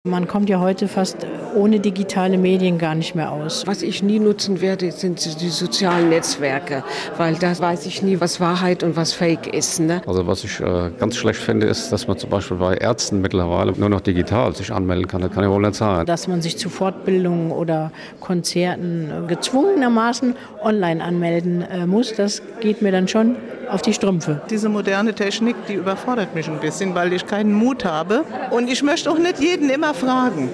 Man kommt ja heute fast ohne digitale Medien gar nicht mehr aus. Was ich nie nutzen werde, sind die sozialen Netzwerke, weil da weiß ich nie, was Wahrheit und was Fake ist. Ne? Also was ich ganz schlecht finde, ist, dass man zum Beispiel bei Ärzten mittlerweile nur noch digital sich anmelden kann. Das kann ja wohl nicht sein. Dass man sich zu Fortbildungen oder Konzerten gezwungenermaßen online anmelden muss, das geht mir dann schon auf die Strümpfe. Diese moderne Technik, die überfordert mich ein bisschen, weil ich keinen Mut habe. Und ich möchte auch nicht jeden immer fragen.